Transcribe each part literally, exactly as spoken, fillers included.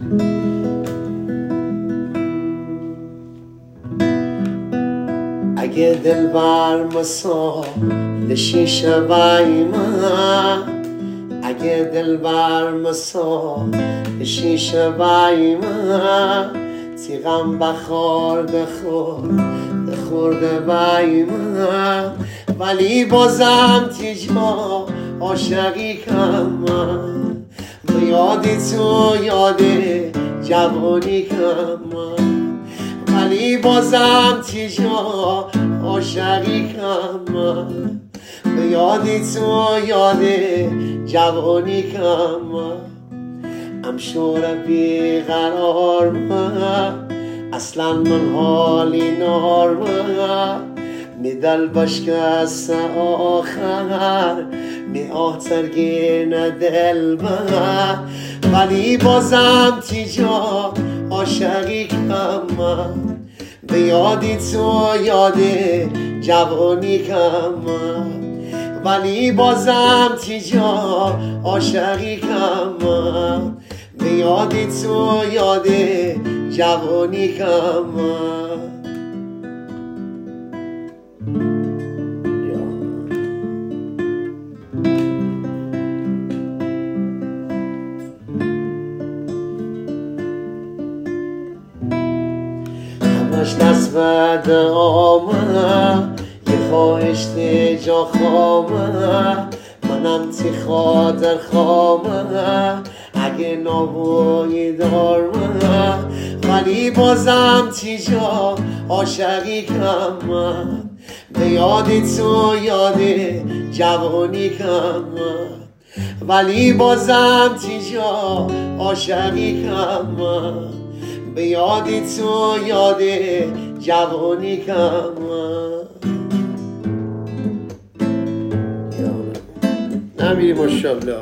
اگه دلبر مثال شیشه وای من، اگه دلبر مثال شیشه وای من، تیغم بخورده خورده خورده وای من، ولی بازم تیجا عاشقی کم من، به یادی تو یاد جوانی کم من، ولی بازم تیجا عاشقی کم من، به یادی تو یاد جوانی کم من. ام شور بیقرار من، اصلا من حالی نار من، می دل بشکست آخر، می آه ترگین دل من، ولی بازم تیجا عاشقی کم من، به یادی تو یاد جوانی کم من، ولی بازم تیجا عاشقی کم من، به یادی تو یاد جوانی کم من. همش دست بده آمه، یه خواهش جا خامه، منم تی خاطر خامه، اگه نابویی دارمه، ولی بازم تیجا عاشقی کم من، به یادی تو یاد جوانی کم من، ولی بازم تیجا عاشقی کم من، به یادی تو یاد جوانی کم من. نمیری ماشاءالله.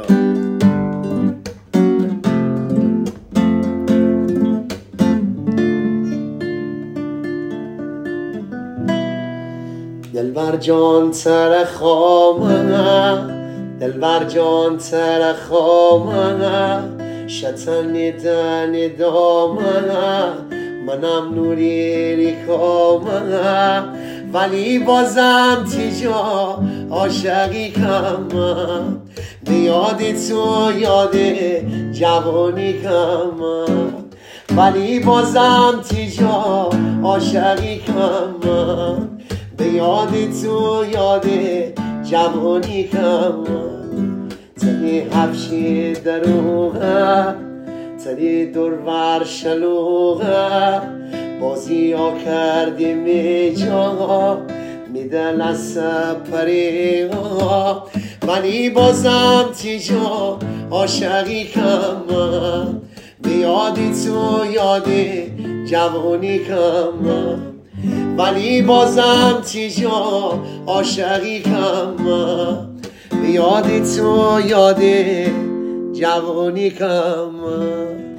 دلبر جان تر خامه، دلبر جان تر خامه، شتنی دنی دامه، منم نوری ریکامه، ولی بازم تیجا عاشقی کم من، به یادی تو یاد جوانی کم من، ولی بازم تیجا عاشقی کم من، به یادی تو یاد جوانی کم من. تنی حفشی دروغه، تنی دورور شلوغه، بازی ها کردی می جا میدن از سپری ها، ولی بازم تیجا عاشقی کم من، به یادی تو یاد جوانی کم من، ولی بازم تیجا عاشقی کم من، به یادی تو یاد جوانی کم من.